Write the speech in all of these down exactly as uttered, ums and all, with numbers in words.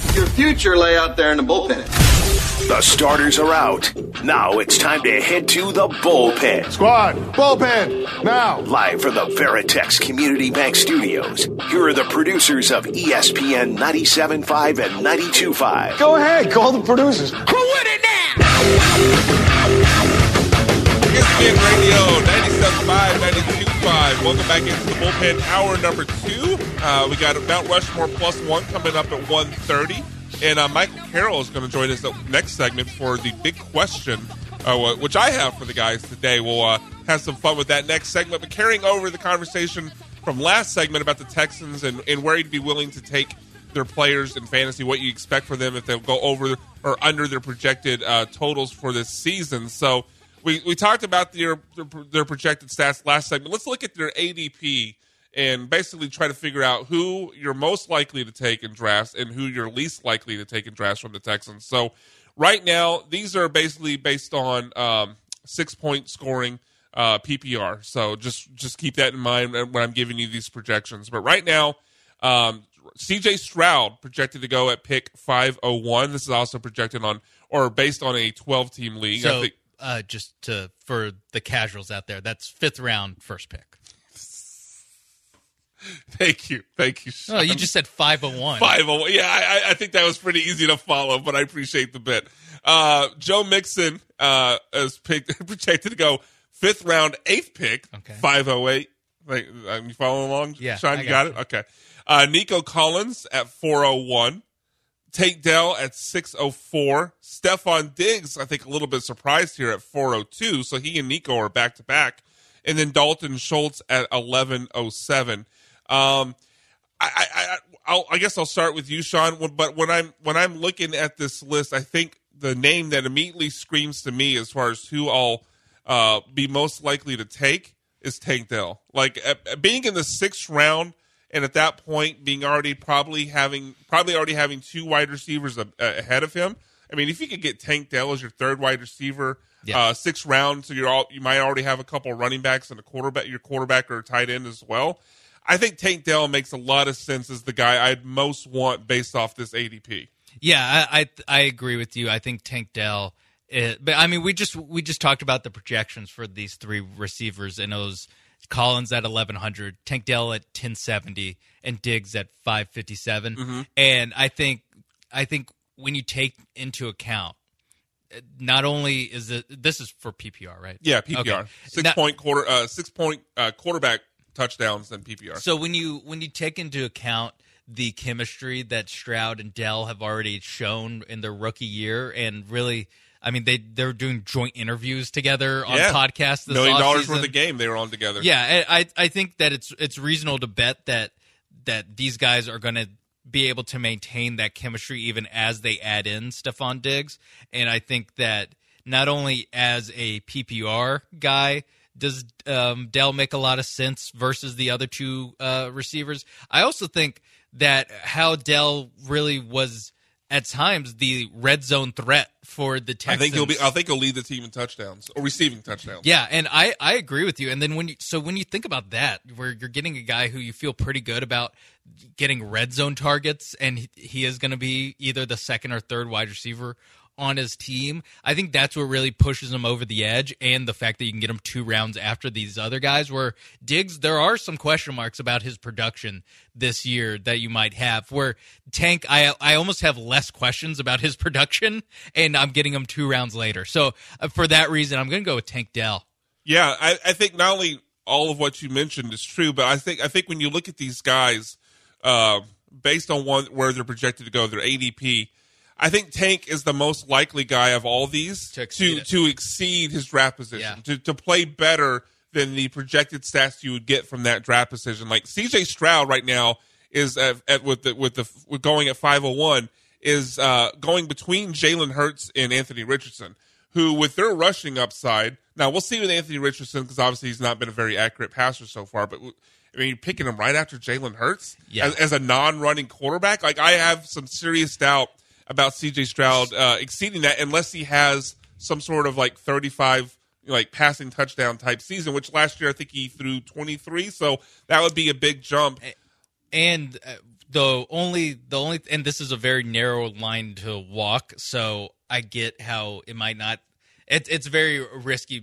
Your future lay out there in the bullpen. The starters are out. Now it's time to head to the bullpen. Squad, bullpen, now. Live from the Veritex Community Bank Studios, here are the producers of E S P N ninety-seven point five and ninety-two point five. Go ahead, call the producers. Who with it now? E S P N Radio ninety-seven point five, ninety-two point five. Welcome back into the bullpen, hour number two. Uh, we got Mount Rushmore plus one coming up at one thirty. And uh, Michael Carroll is going to join us the next segment for the big question, uh, which I have for the guys today. We'll uh, have some fun with that next segment. But carrying over the conversation from last segment about the Texans and, and where you'd be willing to take their players in fantasy, what you expect for them if they'll go over or under their projected uh, totals for this season. So we, we talked about their, their their projected stats last segment. Let's look at their A D P and basically try to figure out who you're most likely to take in drafts and who you're least likely to take in drafts from the Texans. So right now, these are basically based on um, six-point scoring uh, P P R. So just, just keep that in mind when I'm giving you these projections. But right now, um, C J Stroud projected to go at pick five oh one. This is also projected on or based on a twelve-team league. So I think, uh, just to for the casuals out there, that's fifth round, first pick. Thank you. Thank you, Sean. Oh, you just said five oh one. five oh one. Yeah, I, I think that was pretty easy to follow, but I appreciate the bit. Uh, Joe Mixon uh, is picked, projected to go fifth round, eighth pick, okay. five oh eight. Like, are you following along? Yeah. Sean, you got got, got it? Okay. Uh, Nico Collins at four oh one. Tate Dell at six oh four. Stephon Diggs, I think a little bit surprised here at four oh two. So he and Nico are back to back. And then Dalton Schultz at eleven oh seven. Um, I, I, I'll, I guess I'll start with you, Sean. But when I'm when I'm looking at this list, I think the name that immediately screams to me as far as who I'll uh, be most likely to take is Tank Dell. Like uh, being in the sixth round, and at that point being already probably having probably already having two wide receivers a, a, ahead of him. I mean, if you could get Tank Dell as your third wide receiver, yeah. uh, sixth round, so you're all you might already have a couple of running backs and a quarterback, your quarterback or a tight end as well. I think Tank Dell makes a lot of sense as the guy I'd most want based off this A D P. Yeah, I I, I agree with you. I think Tank Dell, is, but I mean, we just we just talked about the projections for these three receivers, and it was Collins at eleven hundred, Tank Dell at ten seventy, and Diggs at five fifty-seven. Mm-hmm. And I think I think when you take into account, not only is it this is for P P R, right? Yeah, P P R, okay. six now, point quarter, uh, six point uh, quarterback. touchdowns than P P R. So when you when you take into account the chemistry that Stroud and Dell have already shown in their rookie year, and really, I mean, they they're doing joint interviews together on yeah. podcasts. This Million dollars offseason. worth of game they were on together. Yeah, I I think that it's it's reasonable to bet that that these guys are going to be able to maintain that chemistry even as they add in Stephon Diggs, and I think that not only as a P P R guy. Does um, Dell make a lot of sense versus the other two uh, receivers? I also think that how Dell really was at times the red zone threat for the Texans. I think he'll be. I think he'll lead the team in touchdowns or receiving touchdowns. Yeah, and I, I agree with you. And then when you so when you think about that, where you're getting a guy who you feel pretty good about getting red zone targets, and he, he is going to be either the second or third wide receiver on his team, I think that's what really pushes him over the edge, and the fact that you can get him two rounds after these other guys, where Diggs, there are some question marks about his production this year that you might have, where Tank, I I almost have less questions about his production, and I'm getting him two rounds later. So uh, for that reason, I'm going to go with Tank Dell. Yeah, I, I think not only all of what you mentioned is true, but I think I think when you look at these guys, uh, based on one, where they're projected to go, their A D P, I think Tank is the most likely guy of all these to exceed, to, to exceed his draft position, yeah. to, to play better than the projected stats you would get from that draft position. Like C J Stroud right now is at, at with the with the with going at five oh one is uh, going between Jalen Hurts and Anthony Richardson, who with their rushing upside. Now we'll see with Anthony Richardson because obviously he's not been a very accurate passer so far, but. I mean, you're picking him right after Jalen Hurts yeah. as, as a non-running quarterback. Like I have some serious doubt about C J Stroud uh, exceeding that unless he has some sort of like thirty-five like passing touchdown type season, which last year I think he threw twenty-three, so that would be a big jump. And uh, the only the only and this is a very narrow line to walk, so I get how it might not. It, it's a very risky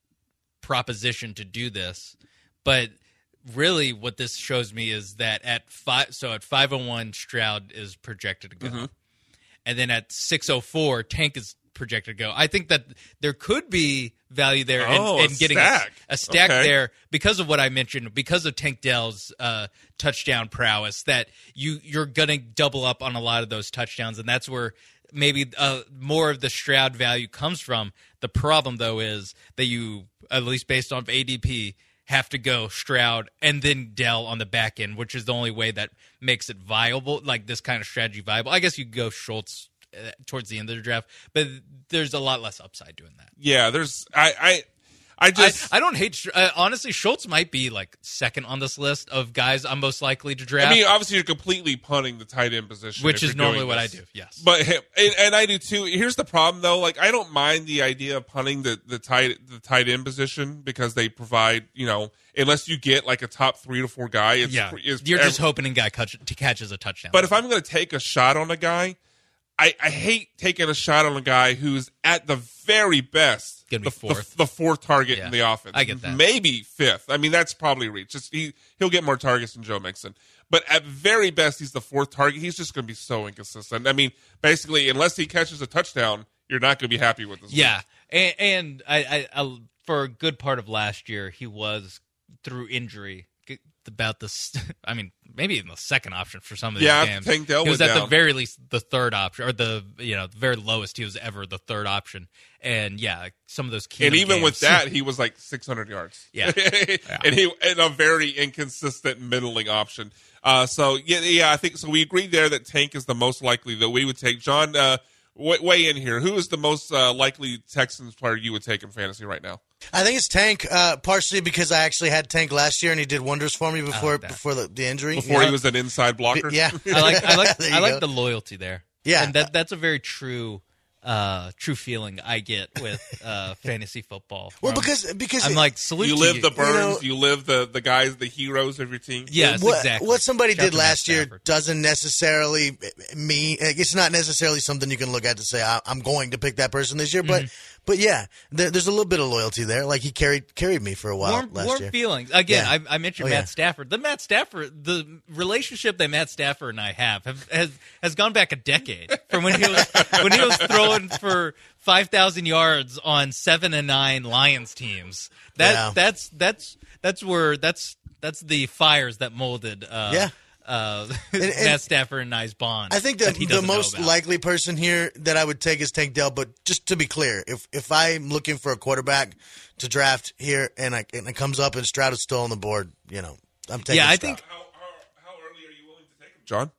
proposition to do this, but really, what this shows me is that at five, so at five oh one, Stroud is projected to go, mm-hmm. and then at six oh four, Tank is projected to go. I think that there could be value there oh, in, in a getting stack. a, a stack okay. there because of what I mentioned, because of Tank Dell's uh, touchdown prowess. That you you're gonna double up on a lot of those touchdowns, and that's where maybe uh, more of the Stroud value comes from. The problem, though, is that you, at least based on A D P, have to go Stroud and then Dell on the back end, which is the only way that makes it viable, like this kind of strategy viable. I guess you could go Schultz uh, towards the end of the draft, but there's a lot less upside doing that. Yeah, there's I I, I just I, I don't hate uh, honestly. Schultz might be like second on this list of guys I'm most likely to draft. I mean, obviously you're completely punting the tight end position, which if is you're normally doing what this. I do. Yes, but and, and I do too. Here's the problem though: like I don't mind the idea of punting the the tight the tight end position because they provide, you know, unless you get like a top three to four guy. It's, yeah, it's, you're every, just hoping a guy catch, to catches a touchdown. But if I'm going to take a shot on a guy, I, I hate taking a shot on a guy who's at the very best Gonna be the, fourth. the, the fourth target Yeah, in the offense. I get that. Maybe fifth. I mean, that's probably a reach. Just he he'll get more targets than Joe Mixon. But at very best, he's the fourth target. He's just going to be so inconsistent. I mean, basically, unless he catches a touchdown, you're not going to be happy with this. Yeah, and, and I, I, I for a good part of last year, he was through injury about this. I mean, maybe even the second option for some of these yeah, games. Tank Dell he was went at down. the very least the third option, or the you know the very lowest he was ever the third option. And yeah, some of those key and even games, with that, he was like six hundred yards. Yeah, yeah. and he and a very inconsistent middling option. Uh, so yeah, yeah, I think so. We agreed there that Tank is the most likely that we would take. John, uh, weigh in here. Who is the most uh, likely Texans player you would take in fantasy right now? I think it's Tank, uh, partially because I actually had Tank last year and he did wonders for me before like before the, the injury. Before yeah. he was an inside blocker. Yeah, I like I like There you I like go. the loyalty there. Yeah. and that that's a very true. Uh, true feeling I get with uh, fantasy football. Well, where I'm- because because I'm like salute You to live you. the Burns. You You, know- live the the guys, the heroes of your team. Yes, what, exactly. what somebody Shout did to Matt last year Stafford. doesn't necessarily mean it's not necessarily something you can look at to say I, I'm going to pick that person this year. But Mm-hmm. but yeah, there, there's a little bit of loyalty there. Like he carried carried me for a while warm, last warm year. feelings. Again, Yeah. I, I mentioned Oh, Matt yeah. Stafford. The Matt Stafford, the relationship that Matt Stafford and I have, have has has gone back a decade from when he was when he was throwing for five thousand yards on seven and nine Lions teams. That Yeah. that's that's that's where that's that's the fires that molded. Uh, Yeah. Uh, And- and Matt Stafford and I's bond. I think that the, he the doesn't know most about. likely person here that I would take is Tank Dell. But just to be clear, if if I'm looking for a quarterback to draft here and, I, and it comes up and Stroud is still on the board, you know, I'm taking Yeah, I Stroud. think How, how, how early are you willing to take him, John?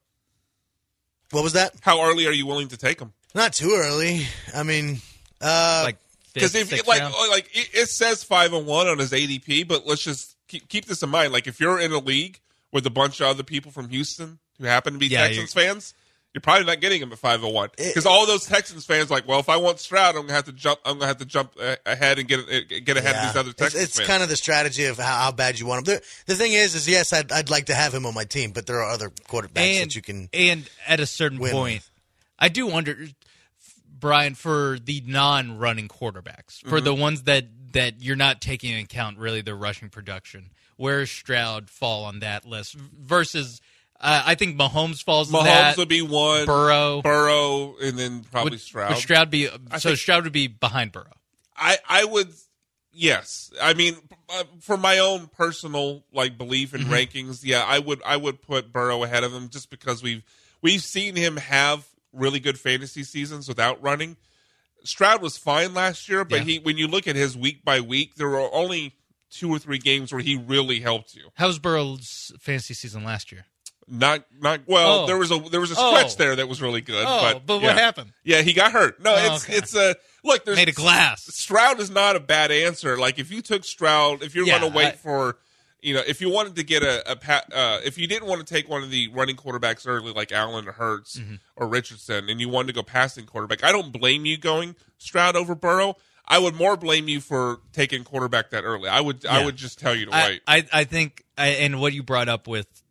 What was that? How early are you willing to take him? Not too early. I mean, uh, like Because fifth, if sixth like round. like it, it says five and one on his A D P, but let's just keep keep this in mind. Like if you're in a league with a bunch of other people from Houston who happen to be Yeah, Texans fans, you're probably not getting him at five and one because all those Texans fans are like, well, if I want Stroud, I'm gonna have to jump. I'm gonna have to jump uh, ahead and get it- get ahead yeah. of these other It's, Texans it's fans. kind of the strategy of how, how bad you want him. The, the thing is, is yes, I'd, I'd like to have him on my team, but there are other quarterbacks and that you can. and at a certain win point, with. I do wonder, Brian, for the non-running quarterbacks, for Mm-hmm. the ones that that you're not taking into account really their rushing production, where does Stroud fall on that list versus? Uh, I think Mahomes falls in Mahomes that. would be one, Burrow. Burrow, and then probably would, Stroud. Would Stroud be I so? think- Stroud would be behind Burrow. I I would yes. I mean, uh, for my own personal like belief in Mm-hmm. rankings, yeah, I would I would put Burrow ahead of him just because we've we've seen him have really good fantasy seasons without running. Stroud was fine last year, but Yeah. he when you look at his week by week, there were only two or three games where he really helped you. How's Burrow's fantasy season last year? Not not well. Oh. There was a there was a stretch Oh. there that was really good. Oh, but, but yeah. what happened? Yeah, he got hurt. No, Oh, it's okay. it's a look. There's Made of glass. Stroud is not a bad answer. Like if you took Stroud, if you're Yeah, going to wait I- for, you know, if you wanted to get a, a pa- uh, if you didn't want to take one of the running quarterbacks early, like Allen or Hurts Mm-hmm. or Richardson, and you wanted to go passing quarterback, I don't blame you going Stroud over Burrow. I would more blame you for taking quarterback that early. I would I Yeah. would just tell you to I, wait. I, I think, I, and what you brought up with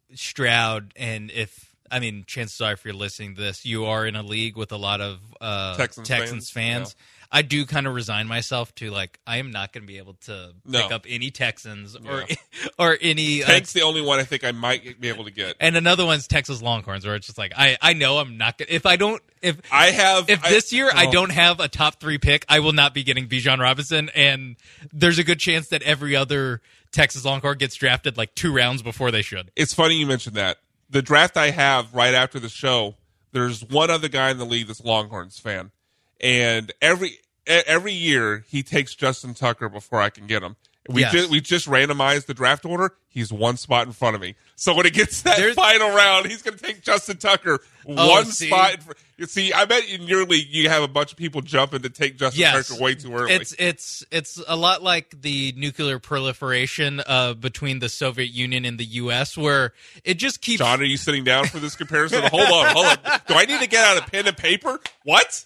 Stroud, and if I mean, chances are, if you're listening to this, you are in a league with a lot of uh, Texans, Texans fans. fans. Yeah. I do kind of resign myself to, like, I am not going to be able to No. pick up any Texans or Yeah. or any. Tank's uh, the only one I think I might be able to get. and another one's Texas Longhorns, where it's just like I, I know I'm not gonna if I don't if I have if I- this year I oh. don't have a top three pick, I will not be getting Bijan Robinson, and there's a good chance that every other Texas Longhorn gets drafted like two rounds before they should. It's funny you mentioned that. The draft I have right after the show, there's one other guy in the league that's a Longhorns fan, and every every year he takes Justin Tucker before I can get him. We Yes. just we just randomized the draft order. He's one spot in front of me. So when it gets to that There's- final round, he's going to take Justin Tucker Oh, one see? spot. In fr- you see, I bet in your league you have a bunch of people jumping to take Justin Yes, Tucker way too early. It's it's it's a lot like the nuclear proliferation uh, between the Soviet Union and the U S, where it just keeps. John, are you sitting down for this comparison? hold on, hold on. Do I need to get out a pen and paper? What?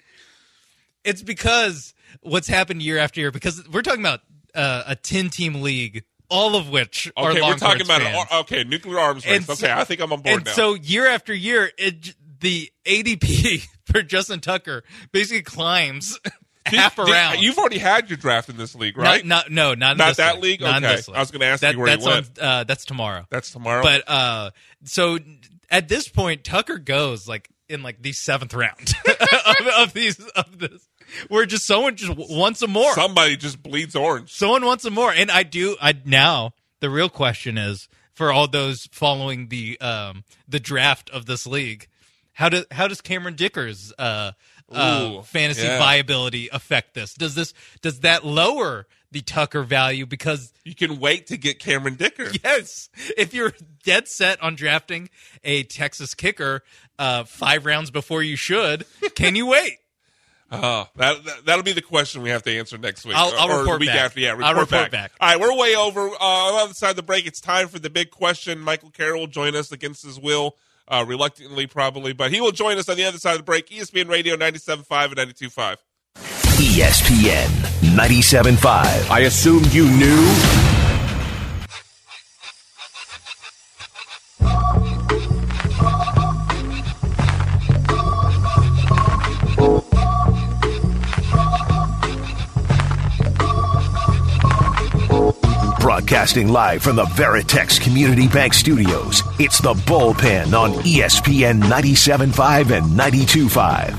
It's because what's happened year after year. Because we're talking about uh, a ten-team league, all of which are Okay, we're Longhorns talking about fans. an, okay nuclear arms race. And Okay, so- I think I'm on board and now. so year after year, it the A D P for Justin Tucker basically climbs Did- half did- around. You've already had your draft in this league, right? Not, not no, not in Not this that league? Not in Okay. this league. I was gonna ask That- you where he that's went. On, uh, that's tomorrow. That's tomorrow. But uh, so at this point, Tucker goes like in like the seventh round of, of these of this, where just someone just w- wants some more. Somebody just bleeds orange. Someone wants some more, and I do. I now the real question is for all those following the um the draft of this league, how does how does Cameron Dickers uh, uh Ooh, fantasy yeah. viability affect this? Does this does that lower the Tucker value because? You can wait to get Cameron Dicker. Yes, if you're dead set on drafting a Texas kicker uh, five rounds before you should, can you wait? Uh, that, that that'll be the question we have to answer next week. I'll- I'll or report the week back. after. Yeah, report, I'll report back. back. All right, we're way over. Uh, on the other side of the break, it's time for the big question. Michael Carroll will join us against his will, uh, reluctantly probably, but he will join us on the other side of the break. E S P N Radio ninety-seven point five and ninety-two point five. E S P N ninety-seven point five. I assumed you knew. Broadcasting live from the Veritex Community Bank Studios, it's the Bullpen on E S P N ninety-seven point five and ninety-two point five.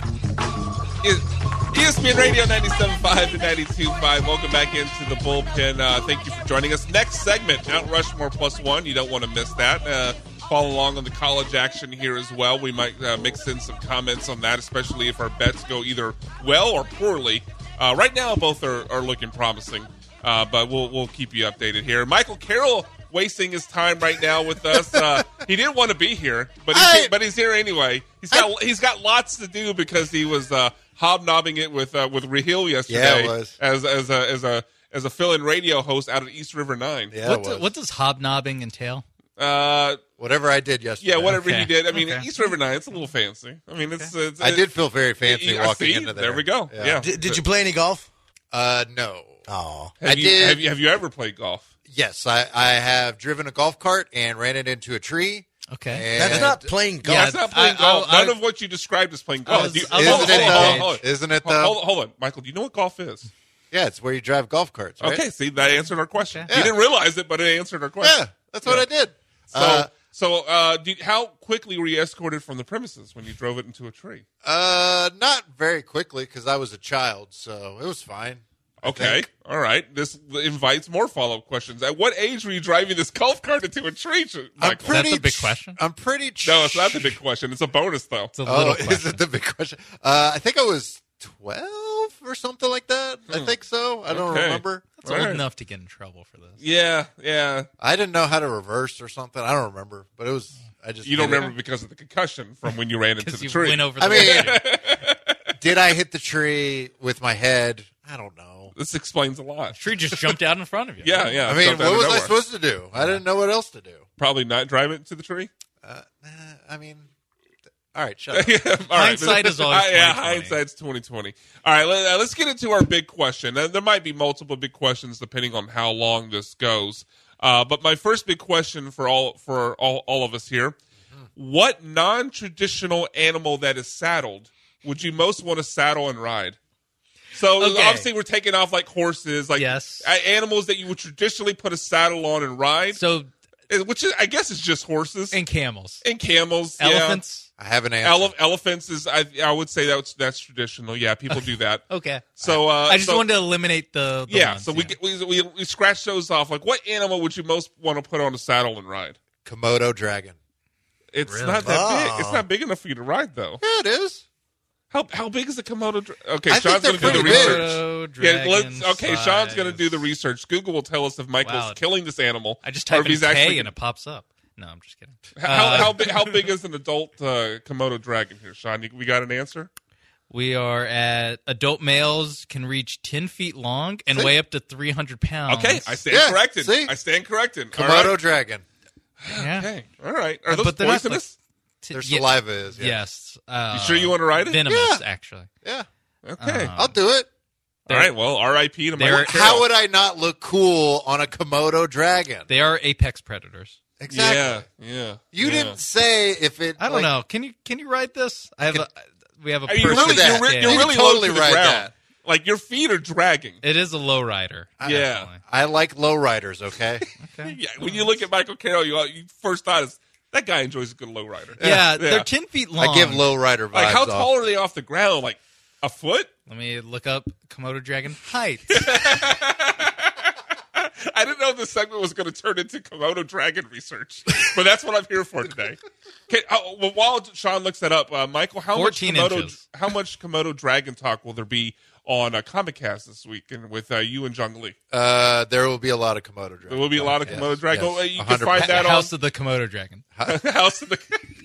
E S P N Radio ninety-seven point five to ninety-two point five. Welcome back into the bullpen. Uh, thank you for joining us. Next segment, Mount Rushmore Plus One. You don't want to miss that. Uh, follow along on the college action here as well. We might uh, mix in some comments on that, especially if our bets go either well or poorly. Uh, right now, both are, are looking promising, uh, but we'll we'll keep you updated here. Michael Carroll wasting his time right now with us. Uh, he didn't want to be here, but he's I- here, but he's here anyway. He's got he's got lots to do because he was uh, hobnobbing it with uh, with Raheel yesterday Yeah, it was. as as a as a as a fill-in radio host out of East River Nine. Yeah, what, it do- was. what does hobnobbing entail? Uh, Whatever I did yesterday. yeah, whatever Okay. he did. I mean, Okay. East River Nine. It's a little fancy. I mean, it's. it's I did feel very fancy Yeah, walking see? into there. There we go. Yeah. Did, did you play any golf? Uh, no. Oh, Have I you, did- Have you have you ever played golf? Yes, I, I have driven a golf cart and ran it into a tree. Okay, And that's not playing golf. Yeah, That's not playing I- golf. I- None of what you described is playing I golf. was- Do you- I was hold on, Isn't it hold on, though? hold on, hold on. Isn't it Hold- though? Hold on, hold on, Michael. Do you know what golf is? Yeah, it's where you drive golf carts. Right? Okay, see, that answered our question. Okay. You Yeah. didn't realize it, but it answered our question. Yeah, that's what Yeah. I did. So, Uh, so uh, do you- how quickly were you escorted from the premises when you drove it into a tree? uh, not very quickly because I was a child, so it was fine. I Okay, think. all right. This invites more follow-up questions. At what age were you driving this golf cart into a tree, I'm Michael? pretty. That's a big ch- question? I'm pretty. Ch- No, it's not the big question. It's a bonus, though. it's a Oh, little is question. it the big question? Uh, I think I was twelve or something like that. I think so. I don't Okay. remember. It's All old right. enough to get in trouble for this. Yeah, yeah. I didn't know how to reverse or something. I don't remember, but it was. I just You don't did it. remember because of the concussion from when you ran into Because the you tree. went over the I mean, line. did I hit the tree with my head? I don't know. This explains a lot. tree just jumped out in front of you. Yeah, yeah. I mean, jumped out what of was I nowhere. supposed to do? I didn't know what else to do. Probably not drive it to the tree. Uh, eh, I mean, th- all right, shut up. Yeah, all right. Hindsight is always Uh, yeah, twenty twenty. hindsight's twenty twenty. All right, let, uh, let's get into our big question. Uh, there might be multiple big questions depending on how long this goes. Uh, but my first big question for all for all, all of us here: what non-traditional animal that is saddled would you most want to saddle and ride? So Okay. obviously we're taking off like horses, like Yes. a- animals that you would traditionally put a saddle on and ride. So eh, which is, I guess is just horses and camels, and camels, yeah. elephants. I have an answer. Ele- elephants is I, I would say that's that's traditional. Yeah, people do that. Okay. So uh, I just so, wanted to eliminate the. the yeah. ones, So we, get- we we we scratch those off. Like, what animal would you most want to put on a saddle and ride? Komodo dragon. It's Really? not that Oh. big. It's not big enough for you to ride, though. Yeah, it is. How how big is the Komodo? Dra- okay, I think Sean's they're going to do the pretty big. research. Komodo Yeah, let's, dragon okay, Sean's going to size. do the research. Google will tell us if Michael's Wow. killing this animal. I just or type if in he's K actually. and it pops up. No, I'm just kidding. how Uh, how big how big is an adult uh, Komodo dragon here, Sean? You, we got an answer? We are at adult males can reach ten feet long and See? weigh up to three hundred pounds. Okay, I stand Yeah, corrected. see? I stand corrected. All Komodo right. dragon. Yeah. Okay, all right. Are Uh, those but they're not, poisonous? T- Their yeah, saliva is. Yeah. Yes. Uh, You sure you want to ride it? Venomous, Yeah. actually. Yeah. Okay. Uh, I'll do it. all right. Well, R I P to they're- Michael Carroll. How would I not look cool on a Komodo dragon? They are apex predators. Exactly. Yeah, yeah. You yeah. didn't say if it. I don't like, know. Can you can you ride this? I have. Can- a, we have a. Are you person- really, that. you're, re- Yeah. you're You really can totally low to the ride ground. that. Like your feet are dragging. It is a low rider. Yeah. definitely. I like lowriders. Okay. Okay. Yeah. When you look at Michael Carroll, you, you first thought is that guy enjoys a good lowrider. Yeah, they're ten feet long. I give lowrider vibes. Like how off. tall are they off the ground? Like a foot? Let me look up Komodo dragon height. I didn't know this segment was going to turn into Komodo dragon research, but that's what I'm here for today. Okay, oh, well, while Sean looks that up, uh, Michael, how much fourteen Komodo inches. how much Komodo dragon talk will there be on uh, Comic Cast this week and with uh, you and Jung Lee? Uh, there will be a lot of Komodo dragon. There will be a lot of Yes, Komodo dragon. yes, Oh, you can one hundred find percent. that on House of the Komodo dragon. House of the.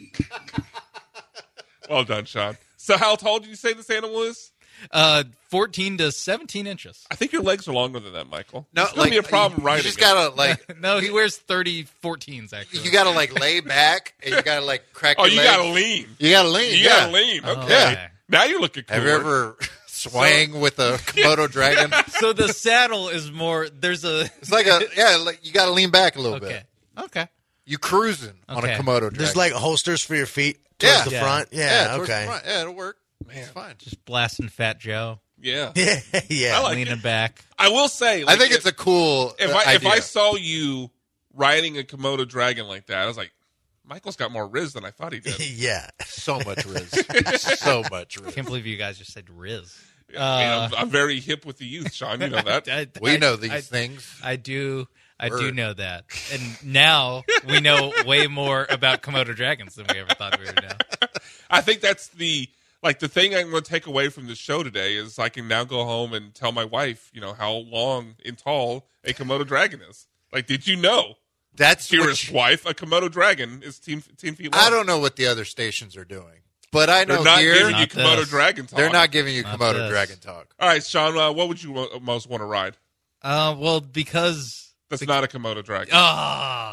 Well done, Sean. So, how tall did you say this animal is? Uh, fourteen to seventeen inches. I think your legs are longer than that, Michael. No, it's gonna like be a problem you, riding. You just it. gotta like. No, he wears thirty fourteens actually. You gotta like lay back and you gotta like crack. Oh, your you legs. gotta lean. You gotta lean. You yeah. gotta lean. Oh, Okay. okay. Now you're looking cool. Have you ever swang with a Komodo dragon? So the saddle is more. There's a. It's like a yeah. Like you gotta lean back a little Okay. bit. Okay. You cruising on a Okay. Komodo dragon. There's like holsters for your feet towards Yeah. the Yeah. front. Yeah, yeah, towards the okay. front. Yeah, it'll work. It's fine. Just blasting Fat Joe, Yeah. Yeah, yeah. I like leaning it. back. I will say. I like, think if, it's a cool. If uh, I if idea. I saw you riding a Komodo dragon like that, I was like, Michael's got more Riz than I thought he did. yeah. so much riz, so much riz. Can't believe you guys just said Riz. I mean, I'm, Uh, I'm very hip with the youth, Sean. You know that. I, We I- know these I, things. I do. I do Word. know that, and now we know way more about Komodo dragons than we ever thought we would know. I think that's the like the thing I'm going to take away from this show today is I can now go home and tell my wife, you know, how long and tall a Komodo dragon is. Like, did you know, That's dearest what wife, a Komodo dragon is ten, ten feet long? I don't know what the other stations are doing, but I know They're not here giving you Not Komodo this. dragon talk. they're not giving you Not Komodo this. dragon talk. All right, Sean, uh, what would you wa- most want to ride? Uh, well, because That's not a Komodo dragon. ah,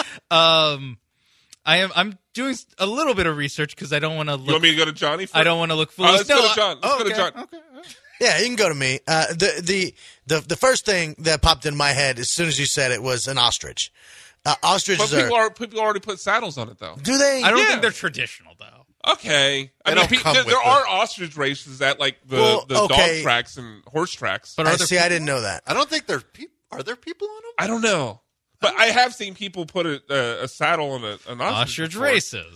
um, I am. I'm doing a little bit of research because I don't want to you look. want me to go to Johnny first? I don't want to look Uh, foolish. let's No, go to I- John. Let's oh, go to okay, John. okay. Yeah, you can go to me. Uh, the, the the the first thing that popped in my head as soon as you said it was an ostrich. Uh, But ostriches people, are. are, people already put saddles on it, though. Do they? I don't Yeah. think they're traditional though. Okay. I They mean, don't pe- come there, with there it. are ostrich races at, like, the, Well, the okay. dog tracks and horse tracks. But I are there see. I didn't know that. I don't think there's people. Are there people on them? I don't know. But I have seen people put a, a, a saddle on a, an ostrich. ostrich before. races,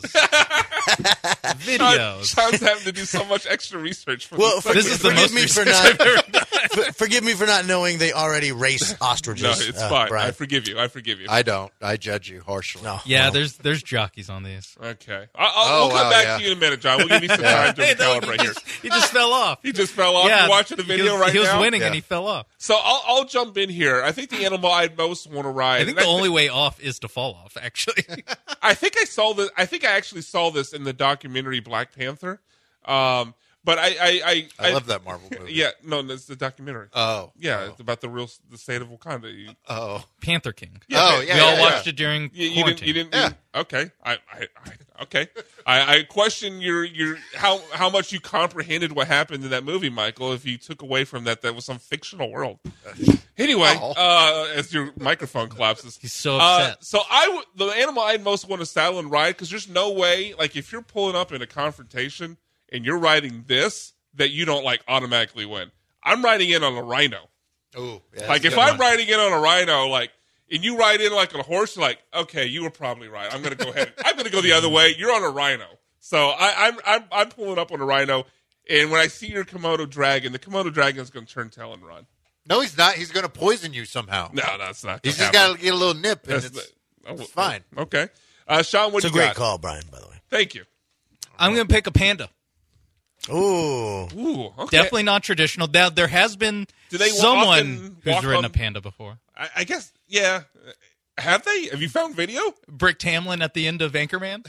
Sean, videos. Sean's having to do so much extra research for Well, this. for, This is the forgive most me for research not. for- forgive me for not knowing they already race ostriches. No, it's uh, fine. I Brian. forgive you. I forgive you. I don't. I judge you harshly. No. Yeah, Well, there's there's jockeys on these. Okay. I, I'll, Oh, we'll come wow, back yeah. to you in a minute, John. We'll give you some time to Hey, no, recalibrate he here. just, he just fell off. He just fell off. Yeah, You watching the he video was, right he was now? winning Yeah. and he fell off. So I'll, I'll jump in here. I think the animal I'd most want to ride. I think and the only way off is to fall off. Actually, I think I saw this. I think I actually saw this in the documentary Black Panther. Um, But I, I, I, I love that Marvel movie. Yeah, no, it's the documentary. Oh, yeah, oh. it's about the real the state of Wakanda. You, Oh, Panther King. Yeah, oh, but- yeah. we all yeah, watched yeah. it during You, you didn't. quarantine. You didn't. Yeah. you- okay. I, I, I. Okay. I, I question your your how how much you comprehended what happened in that movie, Michael. If you took away from that, that was some fictional world. Anyway, Oh. uh, as your microphone collapses, He's so Uh, upset. so I w- the animal I'd most want to saddle and ride, because there's no way, like if you're pulling up in a confrontation and you're riding this, that you don't like automatically win. I'm riding in on a rhino. Oh, yeah, Like that's if a good I'm one. riding in on a rhino, like, and you ride in like on a horse, you're like, okay, you were probably right. I'm going to go ahead. I'm going to go the other way. You're on a rhino. So I, I'm I'm I'm pulling up on a rhino, and when I see your Komodo dragon, the Komodo dragon is going to turn tail and run. No, he's not. He's going to poison you somehow. No, that's not. He's gonna just happen. got to get a little nip, and That's it's, the- oh, it's fine. Okay, uh, Sean, what It's a you great got? call, Brian, by the way. Thank you. I'm going to pick a panda. Ooh. Ooh, okay. Definitely not traditional. Now, there has been Do they someone often who's walk ridden on- a panda before. I, I guess, yeah. Have they? Have you found video? Brick Tamlin at the end of Anchorman.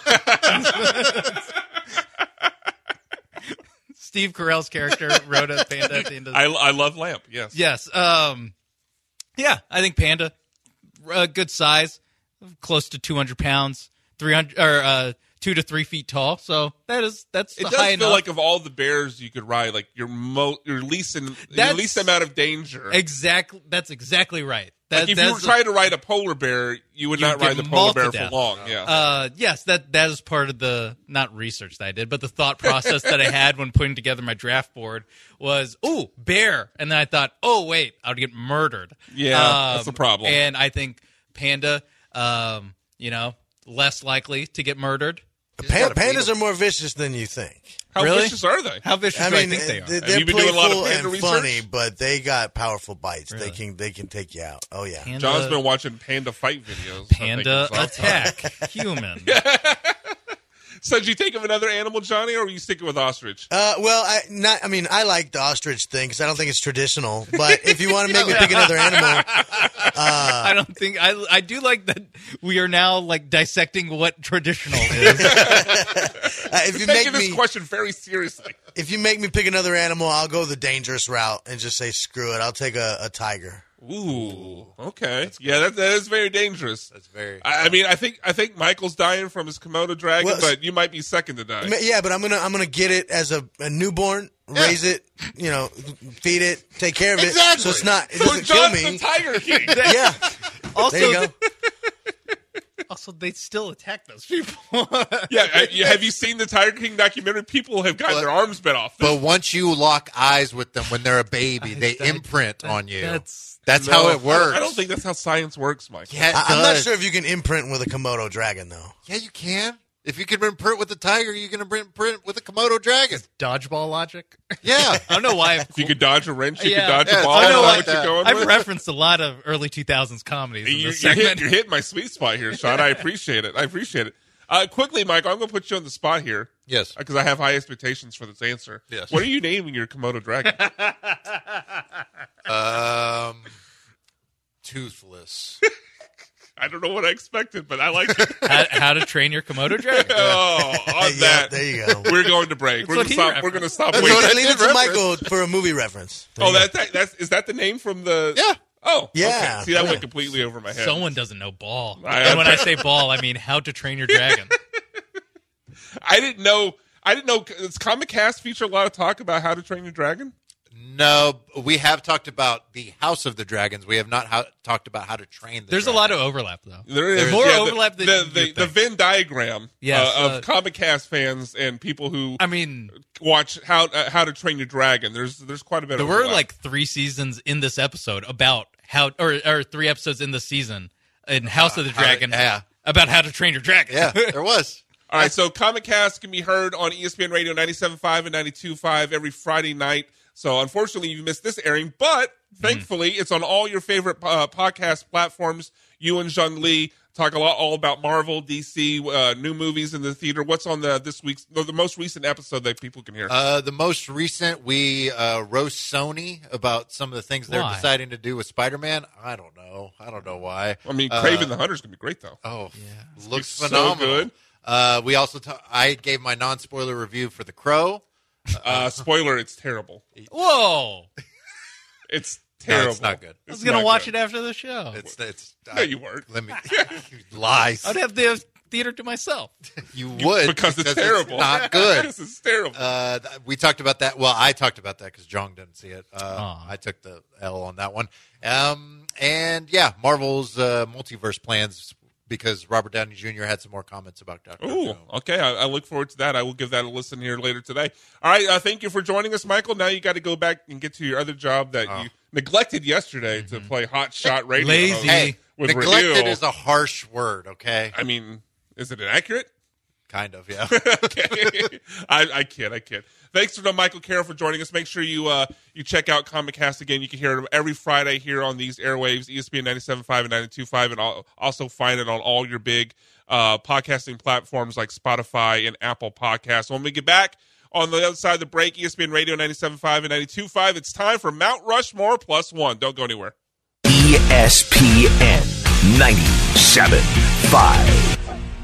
Steve Carell's character rode a panda at the end of. I, I love Lamp. Yes. Yes. Um, yeah, I think panda, uh, good size, close to two hundred pounds, three hundred or uh, two to three feet tall. So that is that's It does high feel enough. like of all the bears you could ride, like your mo- your least in, your That's- least amount of danger. exactly. That's exactly right. That, Like if you were that's- trying to ride a polar bear, you would You'd not ride get the polar mauled to bear death. for long. Yeah. Uh, yes, that that is part of the not research that I did, but the thought process that I had when putting together my draft board was, "Ooh, bear," and then I thought, "Oh wait, I would get murdered." Yeah, Um, that's the problem. And I think panda, um, you know, less likely to get murdered. Pan- gotta beat pandas them. are more vicious than you think. How really? vicious are they? How vicious I do mean, I think they are? they- Have they're you been doing a lot of playful panda and research? funny, but they got powerful bites. Really? They can they can take you out. Oh yeah. Panda, John's been watching panda fight videos. panda I think, so. attack human. So did you think of another animal, Johnny, or were you sticking with ostrich? Uh, well, I not. I mean, I like the ostrich thing because I don't think it's traditional. But if you want to make me pick another animal, I don't think I. I do like that we are now like dissecting what traditional is. uh, if you Taking make this me question very seriously. if you make me pick another animal, I'll go the dangerous route and just say screw it. I'll take a, a tiger. Ooh, okay. Yeah, that, that is very dangerous. That's very. I, I mean, I think I think Michael's dying from his Komodo dragon, Well, but you might be second to die. Yeah, but I'm gonna I'm gonna get it as a, a newborn, raise it, you know, feed it, take care of it, Exactly. so it's not it So doesn't kill John's the me. Tiger King. Yeah, Also, there you go. also they still attack those people. Yeah, uh, you- have you seen the Tiger King documentary? People have gotten But- their arms bit off. But once you lock eyes with them when they're a baby, they that- imprint that- on you. that's- That's No, how it works. I don't think that's how science works, Mike. Yeah, it I, I'm not does. sure if you can imprint with a Komodo dragon though. Yeah, you can. If you can imprint with a tiger, you can imprint with a Komodo dragon. Dodgeball logic. Yeah. I don't know why. I've, If you could dodge a wrench, you Yeah. could dodge Yeah, a ball. I I know know like what that. you're going I've with. referenced a lot of early two thousands comedies in You're, this you're, segment. hit, you're hitting my sweet spot here, Sean. I appreciate it. I appreciate it. Uh, quickly, Mike, I'm going to put you on the spot here. Yes. Because I have high expectations for this answer. Yes. What are you naming your Komodo dragon? Um, toothless. I don't know what I expected, but I like it. how, how to train your Komodo dragon. Oh, on Yeah, that. there you go. We're going to break. We're what going to he stop. referenced. We're going to stop That's waiting. what I Leave it did to reference. Michael for a movie reference. There Oh, you go. that, that that's is that the name from the? Yeah. Oh, Yeah. Okay. See, that Yeah. went completely over my head. Someone doesn't know ball. I- and when I say ball, I mean how to train your dragon. I didn't know. I didn't know. Does Comic Cast feature a lot of talk about how to train your dragon? No, we have talked about the House of the Dragons. We have not how, talked about how to train the There's a dragon. lot of overlap, though. There is More yeah, the- overlap than the you the, think. the Venn diagram Yes, uh, of uh, Comic Cast fans and people who I mean, watch how uh, how to train your dragon. There's there's quite a bit. there of were overlap. like three seasons in this episode about how, or, or three episodes in the season in House of the how to- Dragon yeah. about how to train your dragon. Yeah, there was. All right, so Comic Cast can be heard on E S P N Radio ninety-seven point five and ninety-two point five every Friday night. So unfortunately, you missed this airing, but thankfully, it's on all your favorite uh, podcast platforms. You and Jean Lee talk a lot all about Marvel, D C, uh, new movies in the theater. What's on the this week's no, the most recent episode that people can hear? Uh, the most recent, we uh, roast Sony about some of the things they're Why? deciding to do with Spider-Man. I don't know. I don't know why. I mean, uh, Kraven the Hunter's gonna be great though. Oh, It's looks so phenomenal. good. Uh, we also ta- I gave my non-spoiler review for The Crow. Uh, spoiler: it's terrible. Whoa! It's No, terrible. it's not good. I was It's going to not watch good. it after the show. It's it's. No, you weren't. Let me lies. I'd have the theater to myself. You would because it's terrible. not good. This is terrible. Uh, th- we talked about that. Well, I talked about that because Jong didn't see it. Uh, Aw. I took the L on that one. Um, and yeah, Marvel's uh, multiverse plans because Robert Downey Junior had some more comments about Doctor Ooh, Who. okay. I, I look forward to that. I will give that a listen here later today. All right. Uh, thank you for joining us, Michael. Now you got to go back and get to your other job that Oh. you neglected yesterday to play Hot Shot Radio. Lazy. host Hey, with neglected Raheel. is a harsh word. Okay, I mean, is it inaccurate? kind of. Yeah. Okay. I, I kid. I kid. Thanks to Michael Carroll for joining us. Make sure you uh, you check out Comic Cast again. You can hear it every Friday here on these airwaves, E S P N ninety-seven point five and ninety-two point five, and al- also find it on all your big uh, podcasting platforms like Spotify and Apple Podcasts. When we get back on the other side of the break, E S P N Radio ninety-seven point five and ninety-two point five, it's time for Mount Rushmore Plus One. Don't go anywhere. E S P N ninety-seven point five.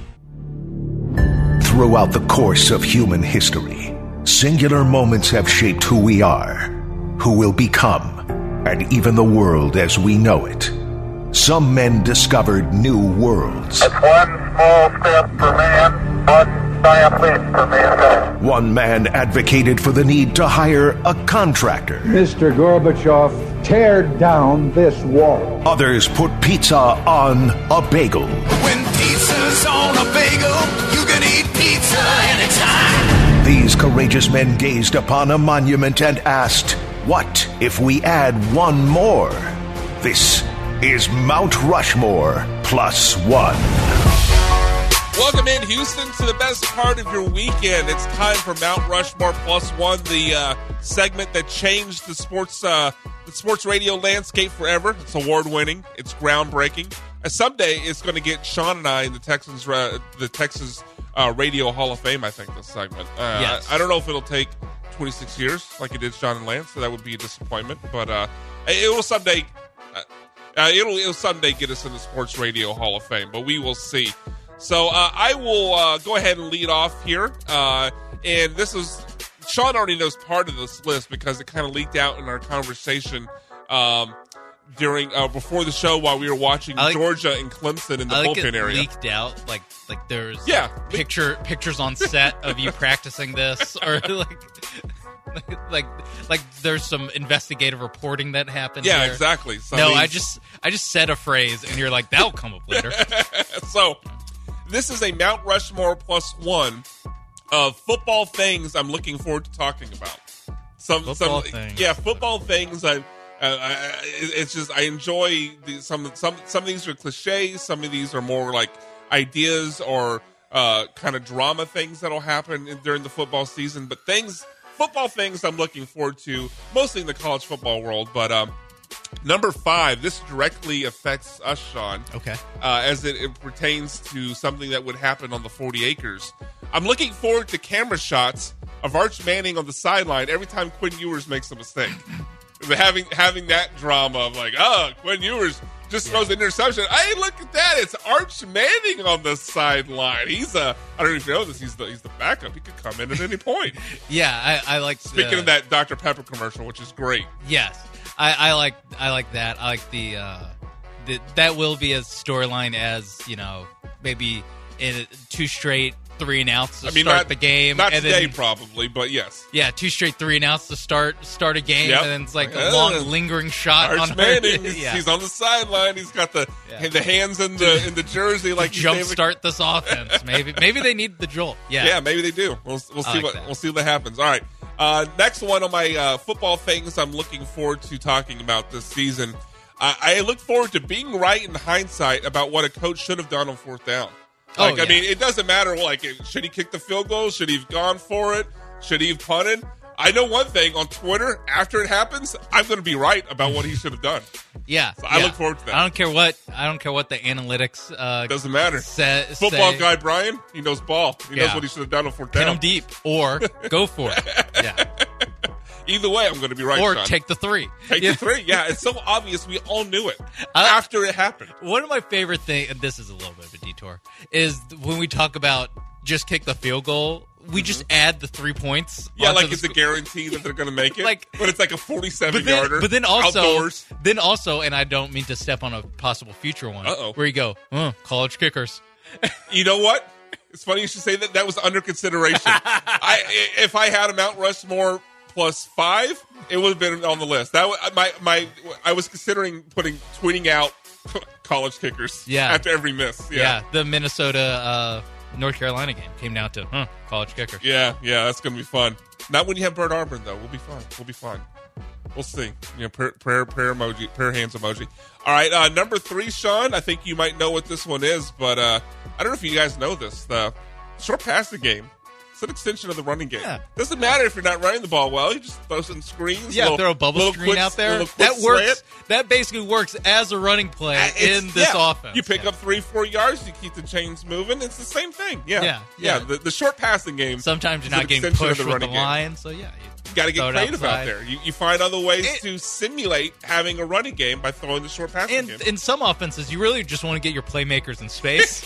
Throughout the course of human history, singular moments have shaped who we are, who we'll become, and even the world as we know it. Some men discovered new worlds. It's one small step for man, one giant leap for mankind. One man advocated for the need to hire a contractor. Mister Gorbachev, tear down this wall. Others put pizza on a bagel. When pizza's on a bagel, you can eat pizza anytime. These courageous men gazed upon a monument and asked, what if we add one more? This is Mount Rushmore Plus One. Welcome in, Houston, to the best part of your weekend. It's time for Mount Rushmore Plus One, the uh, segment that changed the sports uh, the sports radio landscape forever. It's award-winning. It's groundbreaking. And someday it's going to get Sean and I in the Texans, uh, the Texas uh, Radio Hall of Fame. I think this segment. Uh, Yes. I, I don't know if it'll take twenty-six years like it did Sean and Lance, so that would be a disappointment. But uh, it will someday. Uh, uh, it'll it'll someday get us in the Sports Radio Hall of Fame, but we will see. So uh, I will uh, go ahead and lead off here. Uh, and this is, Sean already knows part of this list because it kind of leaked out in our conversation um, during uh, before the show while we were watching I like- Georgia and Clemson in the I like bullpen it area. leaked out, like like there's Yeah. picture pictures on set of you practicing this, or like like like there's some investigative reporting that happened. Yeah, here. exactly. Some No, of I these- just I just said a phrase, and you're like, that'll come up later. So this is a Mount Rushmore Plus One of football things I'm looking forward to talking about. Some, Football some, things. yeah, football things. I, uh, I, it's just I enjoy the, some, some, some of these are cliches. Some of these are more like ideas or uh, kind of drama things that'll happen in, during the football season. But things, football things, I'm looking forward to mostly in the college football world. But um, number five, this directly affects us, Sean. Okay. Uh, as it, it pertains to something that would happen on the forty acres. I'm looking forward to camera shots of Arch Manning on the sideline every time Quinn Ewers makes a mistake. having having that drama of like, oh, Quinn Ewers just throws an interception. Hey, look at that! It's Arch Manning on the sideline. He's a I don't know if you know this. He's the he's the backup. He could come in at any point. Yeah, I, I like. Speaking the, of that Doctor Pepper commercial, which is great. Yes, I, I like I like that. I like the, uh, the that will be a storyline as you know maybe in two straight three and outs to I mean, start not the game. Not and today, then, probably, but yes. Yeah, two straight three and outs to start start a game, Yep. and then it's like a Yeah. long lingering shot Arch on Manning, her. he's, yeah. he's on the sideline. He's got the Yeah. the hands in the in the jersey like he's David- jumpstart this offense. Maybe maybe they need the jolt. Yeah, Yeah, maybe they do. We'll we'll I see like what that. we'll see what happens. All right. Uh, next one on my uh, football things I'm looking forward to talking about this season. I, I look forward to being right in hindsight about what a coach should have done on fourth down. Oh, Like, I yeah. mean, it doesn't matter. Like, should he kick the field goal? Should he have gone for it? Should he have punted? I know one thing on Twitter. After it happens, I'm going to be right about what he should have done. yeah. So I yeah. look forward to that. I don't care what I don't care what the analytics uh, Doesn't matter. Say, Football say. guy Brian, he knows ball. He knows Yeah. what he should have done on fourth Hit down. them deep or go for it. Yeah. Either way, I'm going to be right. Or Sean. take the three. Take Yeah. the three. Yeah, it's so obvious. We all knew it I- after it happened. One of my favorite things, and this is a little bit of a detour, is when we talk about just kick the field goal. we just add the three points. Yeah, onto like the it's a sc- guarantee that they're going to make it. Like- but it's like a forty-seven But then, yarder. but then also, outdoors. then also, and I don't mean to step on a possible future one. Uh-oh. Where you go, oh, college kickers. You know what? It's funny you should say that. That was under consideration. I if I had a Mount Rushmore plus five, it would have been on the list. That was, my my. I was considering putting tweeting out college kickers. Yeah. After every miss. Yeah, Yeah. the Minnesota uh, North Carolina game came down to huh, college kickers. Yeah. Yeah. That's gonna be fun. Not when you have Bert Auburn though. We'll be fine. We'll be fine. We'll see. You know, prayer, prayer, prayer emoji, prayer hands emoji. All right, uh, number three, Sean. I think you might know what this one is, but uh, I don't know if you guys know this. The short passing game. It's an extension of the running game. Yeah. Doesn't matter if you're not running the ball well. You just throw some screens. Yeah, little, throw a bubble little screen quick- out there. little quick That works. slant. That basically works as a running play Uh, it's- in this yeah. offense. You pick Yeah. up three, four yards. You keep the chains moving. It's the same thing. Yeah, Yeah, yeah. The, the short passing game. Sometimes you're is not an getting extension of pushed the with the running game. line, so yeah, You got to throw get it creative out outside. there. You, you find other ways It- to simulate having a running game by throwing the short passing And game. in some offenses, you really just want to get your playmakers in space.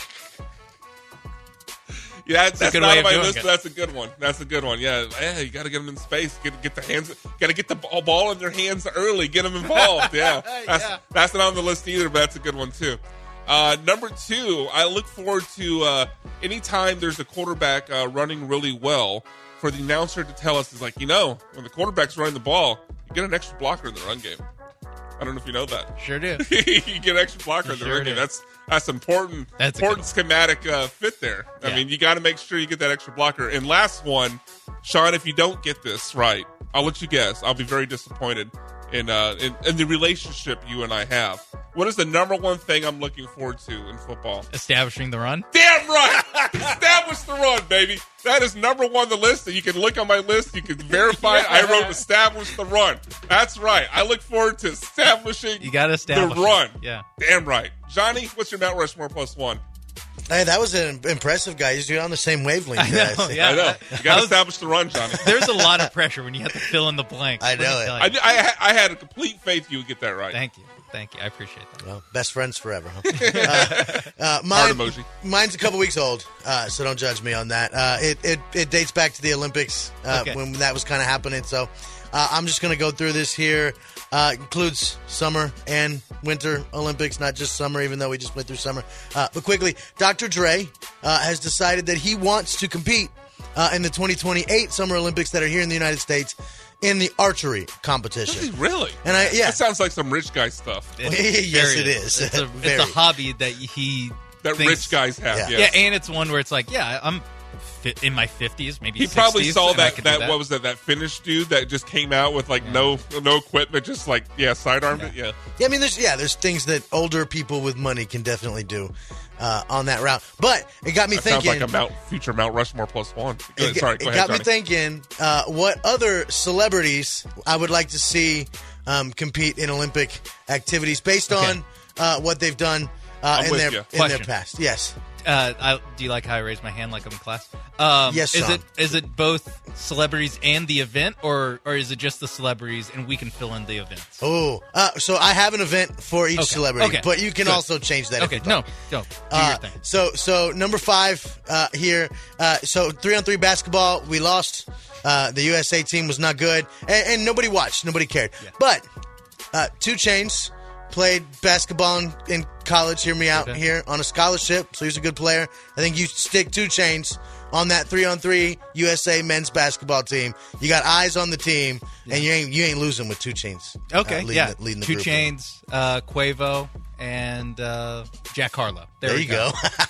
Yeah, that's, a that's good not way on of my doing list, it. but that's a good one. That's a good one. Yeah, yeah you got to get them in space. Get get the hands. Got to get the ball, ball in their hands early. Get them involved. Yeah, that's Yeah. that's not on the list either, but that's a good one too. Uh, number two, I look forward to uh, anytime there's a quarterback uh, running really well for the announcer to tell us is like, you know, when the quarterback's running the ball, you get an extra blocker in the run game. I don't know if you know that. Sure do. You get an extra blocker You in the sure run game. do. That's that's important. That's a good important schematic uh, fit there. I Yeah. mean, you got to make sure you get that extra blocker. And last one, Sean, if you don't get this right, I'll let you guess. I'll be very disappointed in uh in, in the relationship you and I have. What is the number one thing I'm looking forward to in football? Establishing the run. Damn right! Establish the run, baby. That is number one on the list. And you can look on my list. You can verify it. I wrote establish the run. That's right. I look forward to establishing You got to establish the run. it. Yeah. Damn right. Johnny, what's your Mount Rushmore plus one? Hey, that was an impressive guy. He's on the same wavelength. I know, guys. yeah. I know. You I got to was- establish the run, Johnny. There's a lot of pressure when you have to fill in the blanks. I Let me know it. tell I, you. I, I had a complete faith you would get that right. Thank you. Thank you. I appreciate that. Well, best friends forever, huh? uh, uh, mine, Heart emoji. Mine's a couple weeks old, uh, so don't judge me on that. Uh, it, it it dates back to the Olympics uh, Okay. when that was kind of happening. So uh, I'm just going to go through this here. Uh, includes summer and winter Olympics, not just summer, even though we just went through summer. Uh, but quickly, Doctor Dre uh, has decided that he wants to compete uh, in the twenty twenty-eight Summer Olympics that are here in the United States in the archery competition. Does he really? And I yeah. That sounds like some rich guy stuff It's Yes, very- it is. It's a, Very. it's a hobby that he that thinks- rich guys have. Yeah. yes. Yeah, and it's one where it's like, yeah, I'm fi- in my fifties, maybe He probably sixties, saw and I that, could do that that. what was that that Finnish dude that just came out with like no no equipment, just like yeah sidearmed it. Yeah, Yeah, I mean, there's yeah, there's things that older people with money can definitely do uh, on that route. But it got me that thinking. sounds like a Mount future Mount Rushmore plus one. Go ahead, it, sorry, it go ahead, got me Johnny. thinking. Uh, what other celebrities I would like to see um, compete in Olympic activities based Okay. on uh, what they've done uh, I'm in with their you. in their Question. past? Yes. Uh, I, do you like how I raise my hand like I'm in class? Um, Yes, Is Sean. it is it both celebrities and the event, or or is it just the celebrities and we can fill in the events? Oh, uh, so I have an event for each Okay. celebrity, Okay. but you can Good. also change that. Okay, if you'd no, like. no, do Uh, your thing. so, so number five uh, here. Uh, so three on three basketball, we lost. Uh, the U S A team was not good, and, and nobody watched, nobody cared. But uh, Two Chainz played basketball in, in college. Hear me out Okay. here on a scholarship, so he's a good player. I think you stick Two Chainz on that three on three U S A men's basketball team. You got eyes on the team, and you ain't you ain't losing with Two Chainz. Okay, uh, leading yeah, the, leading the Two group. Chainz, uh, Quavo, and uh, Jack Harlow. There, There we you go.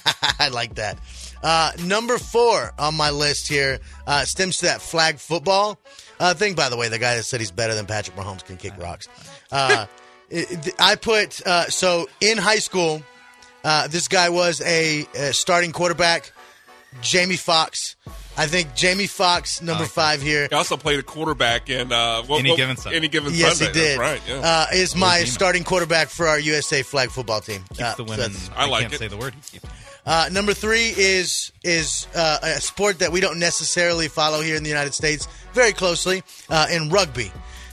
I like that. Uh, number four on my list here uh, stems to that flag football uh, thing. By the way, the guy that said he's better than Patrick Mahomes can kick rocks. Uh, it, it- I put, uh, so in high school, uh, this guy was a, a starting quarterback, Jamie Foxx. I think Jamie Foxx, number Okay. five here. He also played a quarterback in uh, what, Any what- Given Sunday. Any given Yes, Sunday. he did. That's right. Yeah. Uh, is my Demon. starting quarterback for our U S A flag football team. Keeps Uh, the so women. that's- I like can't it. say the word. He keeps. Uh, number three is is uh, a sport that we don't necessarily follow here in the United States very closely uh, in rugby.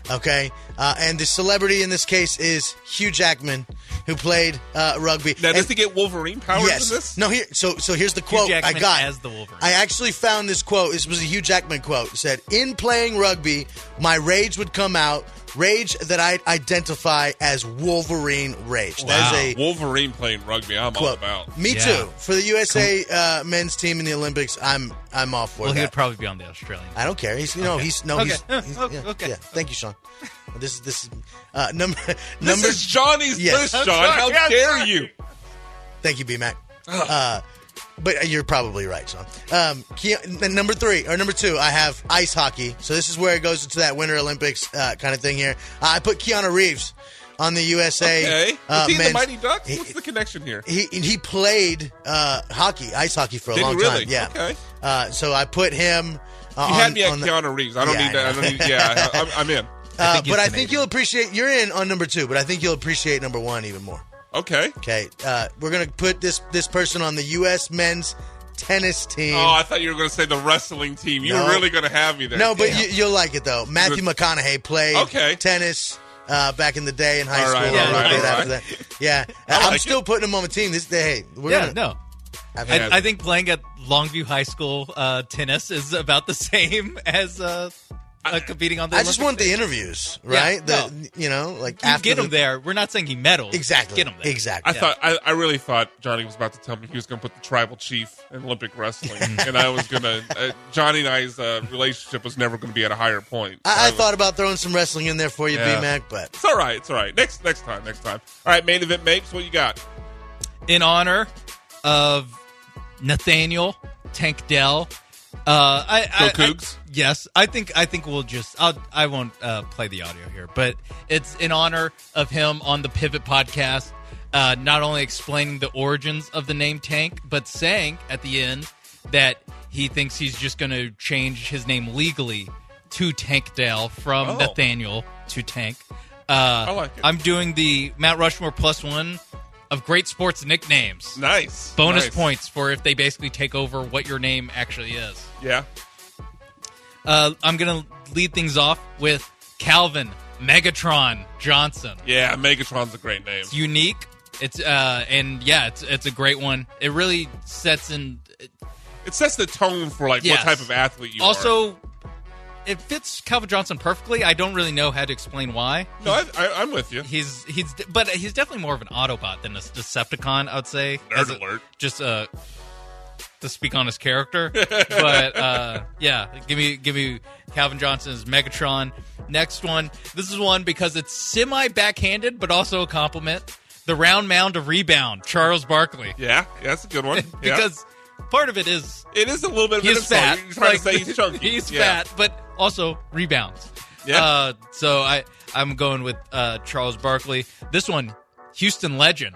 Okay, uh, and the celebrity in this case is Hugh Jackman, who played uh, rugby. Now, does And- he get Wolverine powers yes. in this? No, here. So, so here's the quote I Jackman got. as the Wolverine. I actually found this quote. This was a Hugh Jackman quote. It said, "In playing rugby, my rage would come out. Rage that I identify as Wolverine rage." Wow. That is a Wolverine playing rugby. I'm all quote. about. Me Yeah. too. For the U S A uh, men's team in the Olympics, I'm I'm all for Well, he that. would probably be on the Australian. I don't care. He's you know Okay. he's no Okay. he's, Uh, he's okay. yeah, Okay. yeah. Thank you, Sean. This is this is uh, number This number. is Johnny's Yes. list, I'm John. sorry, How I'm dare sorry. you? Thank you, B Mac. Uh, but you're probably right, Sean. Um, Ke- then number three or number two, I have ice hockey. So this is where it goes into that Winter Olympics uh, kind of thing here. Uh, I put Keanu Reeves on the U S A. Okay. Uh, Is he in the men's- Mighty Ducks? He- What's the connection here? He he played uh, hockey, ice hockey for a Did he long really? time. Yeah. Okay. Uh, so I put him. Uh, You on, had me at on the- Keanu Reeves. I don't Yeah, need that. I I don't know. need. Yeah, I, I'm, I'm in. Uh, think he's but I Canadian. think you'll appreciate. You're in on number two, but I think you'll appreciate number one even more. Okay. Okay, uh, we're gonna put this this person on the U S men's tennis team. Oh, I thought you were going to say the wrestling team. You No. were really going to have me there. no, but Damn. you, you'll like it though. Matthew McConaughey played Okay. tennis uh, back in the day in high All school. right, a little all right, bit all after right. that. Yeah, I I'm like still it. putting him on the team. This day, hey, we're Yeah, gonna. no. I've I, had- I think playing at Longview High School uh, tennis is about the same as uh, uh, competing on the I just Olympic want the stage. interviews, Yeah, right? no. The, you know, like You after get the, him there. We're not saying he medals. Exactly. Get him there. Exactly. I thought I, I really thought Johnny was about to tell me he was going to put the tribal chief in Olympic wrestling, and I was going to. Uh, Johnny and I's uh, relationship was never going to be at a higher point. I, I was- thought about throwing some wrestling in there for you, Yeah. B Mac, but it's all right. It's all right. Next next time. Next time. All right. Main event makes. What you got? In honor of Nathaniel Tank Dell. Uh, I, Go I, Cougs. I- yes, I think I think we'll just I'll, I won't uh, play the audio here, but it's in honor of him on the Pivot podcast. Uh, not only explaining the origins of the name Tank, but saying at the end that he thinks he's just going to change his name legally to Tank Dell from Oh. Nathaniel to Tank. Uh, I like it. I'm doing the Mount Rushmore plus one of great sports nicknames. Nice. Bonus Nice. points for if they basically take over what your name actually is. Yeah. Uh, I'm going to lead things off with Calvin Megatron Johnson. Yeah. Megatron's a great name. It's unique. It's uh, and yeah, it's it's a great one. It really sets in. It sets the tone for like Yes. what type of athlete you are. Also, it fits Calvin Johnson perfectly. I don't really know how to explain why. No, I, I, I'm with you. He's he's but he's definitely more of an Autobot than a Decepticon, I would say. Nerd As a- alert. Just uh, to speak on his character, but uh, yeah, give me give me Calvin Johnson's Megatron. Next one, this is one because it's semi backhanded, but also a compliment. The round mound of rebound, Charles Barkley, Yeah. Yeah, that's a good one. Yeah. because part of it is it is a little bit of he's an insult. fat. You're trying Like, to say he's chunky. he's Yeah. fat, but also rebounds. Yeah. Uh, so I I'm going with uh, Charles Barkley. This one, Houston legend,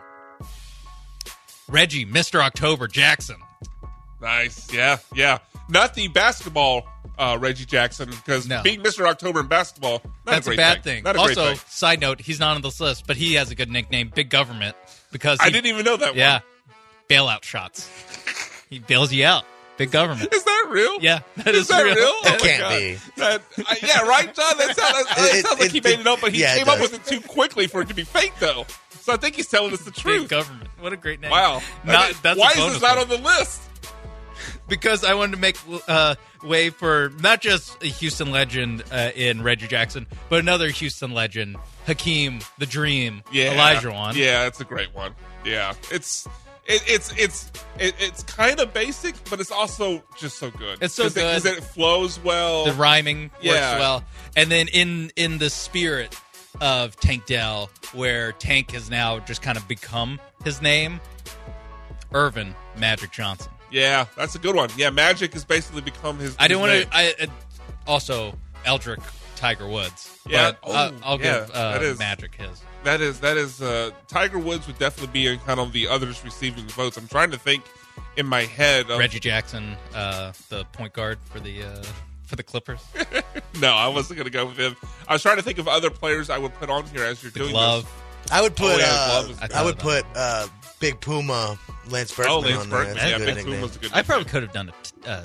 Reggie, Mister October Jackson. Nice. Yeah. Yeah. Not the basketball uh, Reggie Jackson, because No. being Mister October in basketball, not That's a, a, great bad thing. thing. Not a great Also, thing. side note, he's not on this list, but he has a good nickname, Big Government, because I he- didn't even know that Yeah, one. bailout shots. He bails you out. Big Government. Is that real? Yeah, that is is that real. real? It Oh my can't God. be. That, I, yeah, right, John. That sounds, that It- sounds like it- he made it- it up, but he yeah, it came up does. with it too quickly for it to be fake, though. So I think he's telling us the Big truth. Government. What a great name. Wow. Not, That is- that's a why is bonus this not one. on the list? Because I wanted to make uh, way for not just a Houston legend uh, in Reggie Jackson, but another Houston legend, Hakeem the Dream, Yeah, Elijah one. Yeah, that's a great one. Yeah, it's it, it's it's it, it's kind of basic, but it's also just so good. It's so good. because it, it flows well. The rhyming Yeah. works well, and then in in the spirit of Tank Dell, where Tank has now just kind of become his name, Irvin Magic Johnson. Yeah, that's a good one. Yeah, Magic has basically become his. I didn't his want name. to. I uh, also Eldrick Tiger Woods. Yeah. but I'll, Oh, I'll yeah, give uh, that is- Magic his. That is that is uh, Tiger Woods would definitely be in kind of the others receiving votes. I'm trying to think in my head. Of, Reggie Jackson, uh, the point guard for the uh, for the Clippers. No, I wasn't going to go with him. I was trying to think of other players I would put on here as you're The doing glove. this. I would put Oh, yeah, uh, Glove is I, good. would put uh, Big Puma Lance Berkman Oh, Lance on there. Berkman. That's a Yeah, good Big nickname. Puma's a good. I probably nickname. could have done a t- uh,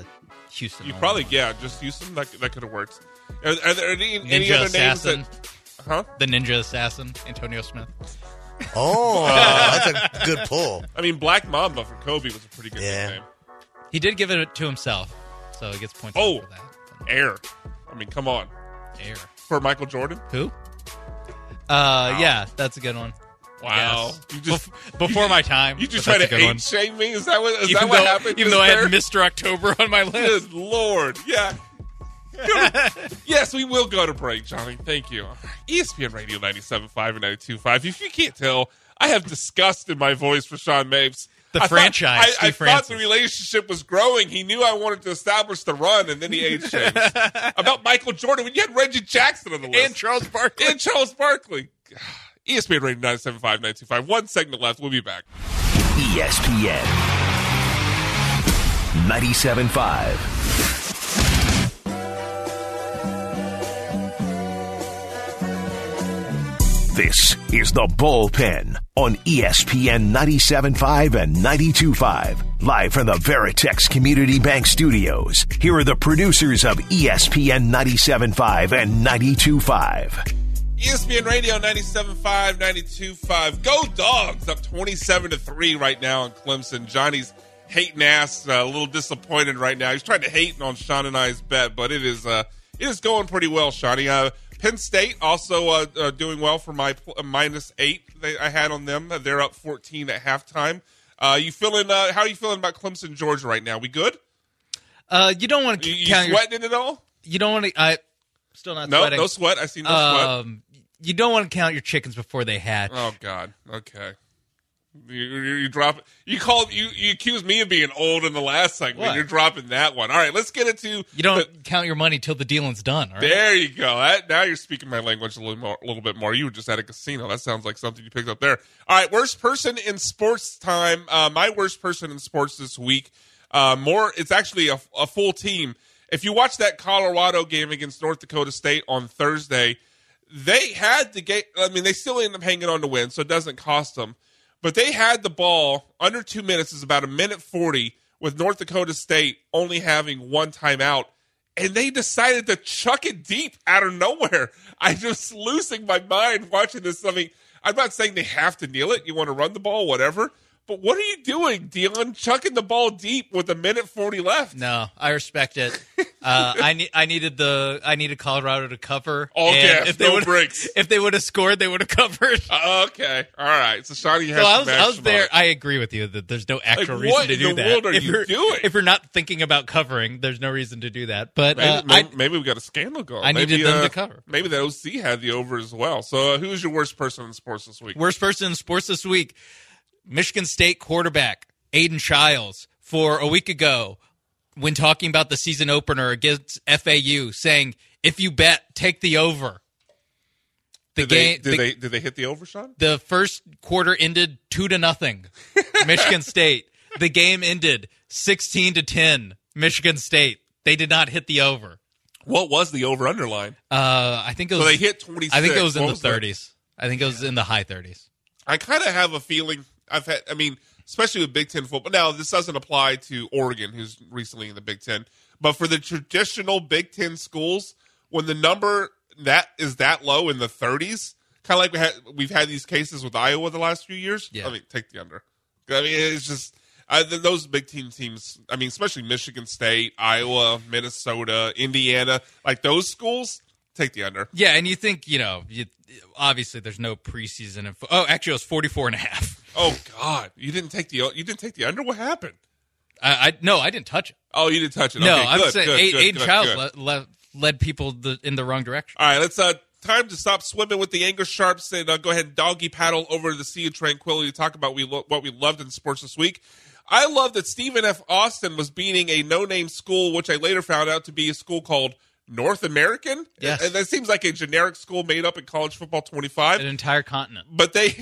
Houston. You only. probably yeah, just Houston. That that could have worked. Are, are there any, any Ninja other Assassin. names that? Huh? The Ninja Assassin, Antonio Smith. Oh, that's a good pull. I mean, Black Mamba for Kobe was a pretty good Yeah. nickname. He did give it to himself, so he gets points Oh, for that. Air. I mean, come on. Air. For Michael Jordan? Who? Uh, yeah, that's a good one. Wow. Yes. You just Bef- before you, my time. You just but try that's to a good one. hate shame me? Is that what, is even that what though, happened? Even just though I there? had Mister October on my list. Good Lord. Yeah. Yes, we will go to break, Johnny. Thank you. E S P N Radio ninety-seven point five and ninety-two point five. If you can't tell, I have disgust in my voice for Sean Mapes. The I franchise, Thought, I, I Steve thought the Francis. relationship was growing. He knew I wanted to establish the run, and then he age changed. About Michael Jordan, when you had Reggie Jackson on the list. And Charles Barkley. And Charles Barkley. E S P N Radio ninety-seven point five, ninety-two point five. One segment left. We'll be back. E S P N ninety-seven point five. This is the Bullpen on E S P N ninety-seven point five and ninety-two point five. Live from the Veritex Community Bank Studios. Here are the producers of E S P N ninety-seven point five and ninety-two point five. E S P N Radio ninety-seven point five, ninety-two point five. Go Dogs! Up twenty-seven to three right now in Clemson. Johnny's hating ass, uh, a little disappointed right now. He's trying to hate on Sean and I's bet, but it is uh, it is going pretty well, Shawnee. Uh, Penn State also uh, uh, doing well for my pl- uh, minus eight they, I had on them. They're up fourteen at halftime. Uh, you feeling? Uh, how are you feeling about Clemson, Georgia right now? We good? Uh, you don't want to You, you count sweating it all? Your, you don't want to. I still not No, sweating. no sweat. I see no sweat. Um, you don't want to count your chickens before they hatch. Oh God. Okay. You, you, you drop. You called. You, you accused me of being old in the last segment. What? You're dropping that one. All right. Let's get into. You don't the- count your money till the dealing's done. All right? There you go. That, now you're speaking my language a little more, a little bit more. You were just at a casino. That sounds like something you picked up there. All right. Worst person in sports time. Uh, my worst person in sports this week. Uh, more. It's actually a, a full team. If you watch that Colorado game against North Dakota State on Thursday, they had the game. I mean, they still end up hanging on to win, so it doesn't cost them. But they had the ball under two minutes. Is about a minute forty with North Dakota State only having one timeout, and they decided to chuck it deep out of nowhere. I'm just losing my mind watching this. I mean, I'm not saying they have to kneel it. You want to run the ball, whatever. But what are you doing, Dylan? Chucking the ball deep with a minute forty left. No, I respect it. Uh, I ne- I needed the I needed Colorado to cover. All and gas, if they no would've- breaks. If they would have scored, they would have covered. Uh, okay, all right. So Shawnee has So I some was, I was action on there. it. I agree with you that there's no actual Like, reason what to in do the that. world are if you you're, doing? If you're not thinking about covering, there's no reason to do that. But Maybe, uh, maybe, I, maybe we got a scandal going. I maybe, needed them uh, to cover. Maybe the O C had the over as well. So uh, who's your worst person in sports this week? Worst person in sports this week, Michigan State quarterback Aiden Childs, for a week ago when talking about the season opener against F A U, saying, if you bet, take the over. The did they, game, did the, they did they hit the over, Sean? the first quarter ended two to nothing. Michigan State. The game ended sixteen to ten. Michigan State. They did not hit the over. What was the over underline? Uh, I think it was. So they hit twenty-six. I think it was in What the was that? thirties. I think it was in the high thirties. I kind of have a feeling I've had. I mean, especially with Big Ten football. Now, this doesn't apply to Oregon, who's recently in the Big Ten. But for the traditional Big Ten schools, when the number that is that low in the thirties, kind of like we had, we've had these cases with Iowa the last few years. Yeah. I mean, take the under. I mean, it's just I, those Big Ten teams. I mean, especially Michigan State, Iowa, Minnesota, Indiana, like those schools. Take the under. Yeah, and you think, you know, you, obviously there's no preseason. Info. Oh, actually, it was forty-four and a half. Oh God, you didn't take the you didn't take the under. What happened? I, I no, I didn't touch it. Oh, you didn't touch it. No, Okay, I'm good, saying good, A- good, Aiden good, Childs good. le- le- led people the, in the wrong direction. All right, let's uh time to stop swimming with the anger sharps and uh, go ahead and doggy paddle over to the Sea of Tranquility to talk about we lo- what we loved in sports this week. I love that Stephen F. Austin was beating a no-name school, which I later found out to be a school called North American. Yes. And that seems like a generic school made up in College Football twenty-five. An entire continent. But they,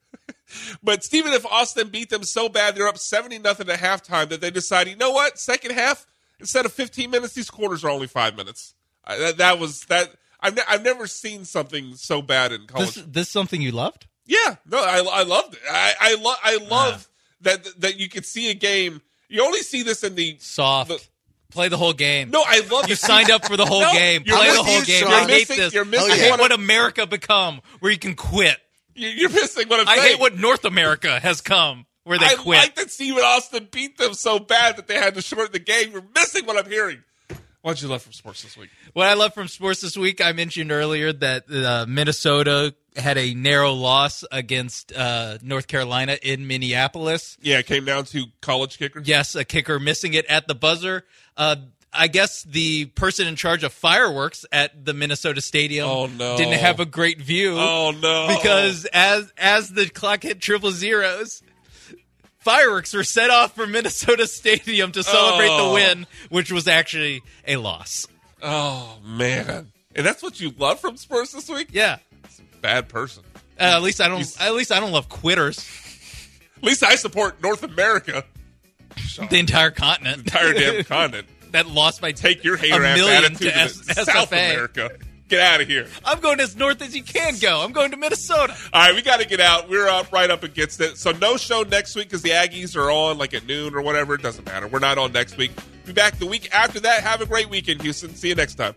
but Stephen F. Austin beat them so bad they're up seventy nothing at halftime that they decided, you know what? Second half, instead of fifteen minutes, these quarters are only five minutes. Uh, that, that was that. I've ne- I've never seen something so bad in college. This this something you loved? Yeah, no, I I loved it. I I, lo- I love that that you could see a game. You only see this in the Soft. the- Play the whole game. No, I love You signed up for the whole No, game. you're Play the with whole you, game. Sean. I You're hate missing- this. you're missing I hate one what of- America become, where you can quit. You- You're missing what I'm I saying. hate what North America has come, where they I quit. like that Stephen Austin beat them so bad that they had to shorten the game. You're missing what I'm hearing. What'd you love from sports this week? What I love from sports this week, I mentioned earlier that uh, Minnesota had a narrow loss against uh, North Carolina in Minneapolis. Yeah, it came down to college kickers. Yes, a kicker missing it at the buzzer. Uh, I guess the person in charge of fireworks at the Minnesota Stadium Oh, no. didn't have a great view. Oh, no. Because as as the clock hit triple zeros, fireworks were set off from Minnesota Stadium to celebrate Oh. the win, which was actually a loss. Oh, man. And that's what you love from sports this week? Yeah. Bad person. Uh, at least I don't. He's- At least I don't love quitters. At least I support North America. The entire continent, Entire damn continent. that lost by Take your hater a ass million attitude to to, S- the South S F A. America. Get out of here. I'm going as north as you can go. I'm going to Minnesota. All right, we got to get out. We're up right up against it. So no show next week because the Aggies are on like at noon or whatever. It doesn't matter. We're not on next week. Be back the week after that. Have a great weekend, Houston. See you next time.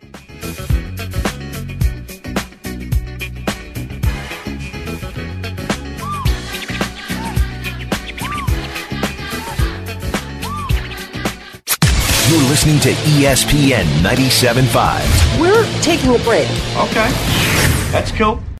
You're listening to E S P N ninety-seven point five. We're taking a break. Okay. That's cool.